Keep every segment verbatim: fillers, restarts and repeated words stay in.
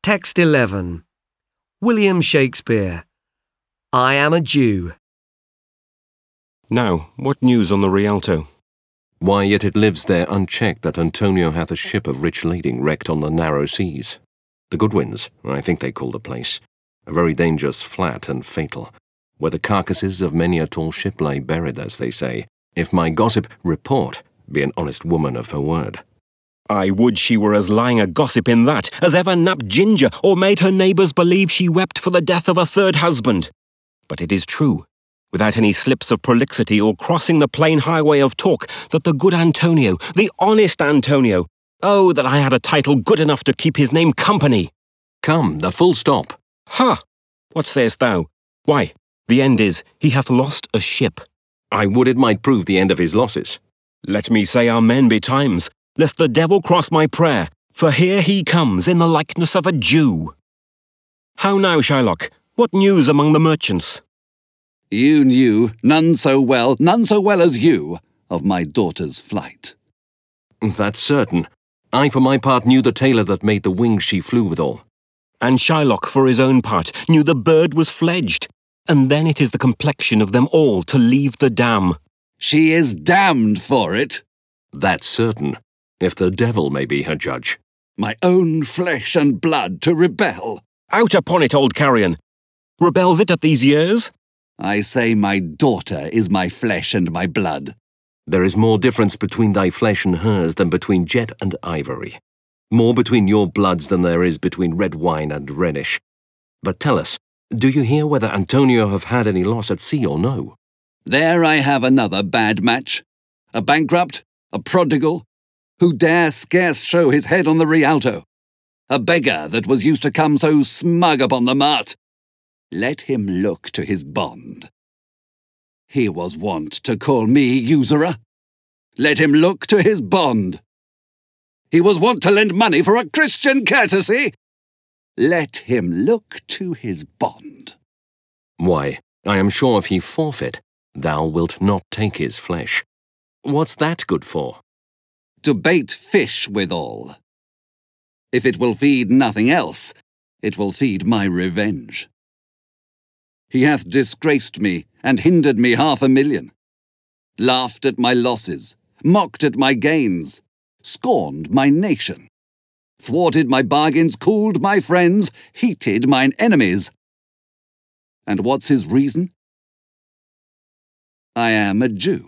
Text eleven. William Shakespeare. I am a Jew. Now, what news on the Rialto? Why, yet it lives there unchecked that Antonio hath a ship of rich lading wrecked on the narrow seas. The Goodwins, I think they call the place, a very dangerous flat and fatal, where the carcasses of many a tall ship lie buried, as they say, if my gossip report be an honest woman of her word. I would she were as lying a gossip in that as ever napped ginger or made her neighbours believe she wept for the death of a third husband. But it is true, without any slips of prolixity or crossing the plain highway of talk, that the good Antonio, the honest Antonio, oh, that I had a title good enough to keep his name company. Come, the full stop. Ha! What sayest thou? Why, the end is, he hath lost a ship. I would it might prove the end of his losses. Let me say amen betimes, lest the devil cross my prayer, for here he comes in the likeness of a Jew. How now, Shylock? What news among the merchants? You knew, none so well, none so well as you, of my daughter's flight. That's certain. I for my part knew the tailor that made the wings she flew withal. And Shylock for his own part knew the bird was fledged. And then it is the complexion of them all to leave the dam. She is damned for it. That's certain, if the devil may be her judge. My own flesh and blood to rebel. Out upon it, old carrion. Rebels it at these years? I say my daughter is my flesh and my blood. There is more difference between thy flesh and hers than between jet and ivory. More between your bloods than there is between red wine and Rhenish. But tell us, do you hear whether Antonio have had any loss at sea or no? There I have another bad match. A bankrupt, a prodigal, who dare scarce show his head on the Rialto. A beggar that was used to come so smug upon the mart. Let him look to his bond. He was wont to call me usurer. Let him look to his bond. He was wont to lend money for a Christian courtesy. Let him look to his bond. Why, I am sure if he forfeit, thou wilt not take his flesh. What's that good for? To bait fish withal. If it will feed nothing else, it will feed my revenge. He hath disgraced me and hindered me half a million, laughed at my losses, mocked at my gains, scorned my nation, thwarted my bargains, cooled my friends, heated mine enemies. And what's his reason? I am a Jew.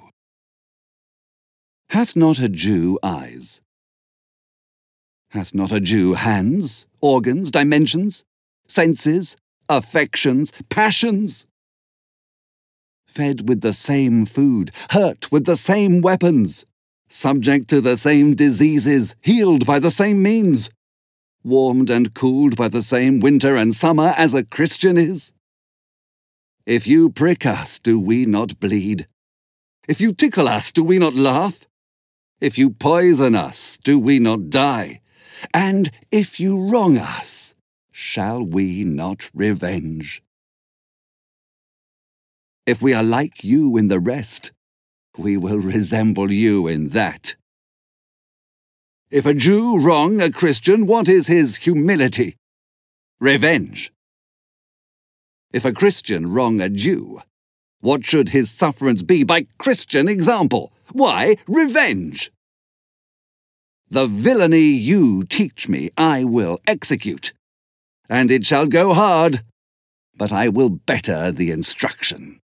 Hath not a Jew eyes? Hath not a Jew hands, organs, dimensions, senses, affections, passions? Fed with the same food, hurt with the same weapons, subject to the same diseases, healed by the same means, warmed and cooled by the same winter and summer as a Christian is? If you prick us, do we not bleed? If you tickle us, do we not laugh? If you poison us, do we not die? And if you wrong us, shall we not revenge? If we are like you in the rest, we will resemble you in that. If a Jew wrong a Christian, what is his humility? Revenge. If a Christian wrong a Jew, what should his sufferance be by Christian example? Why, revenge. The villainy you teach me I will execute, and it shall go hard, but I will better the instruction.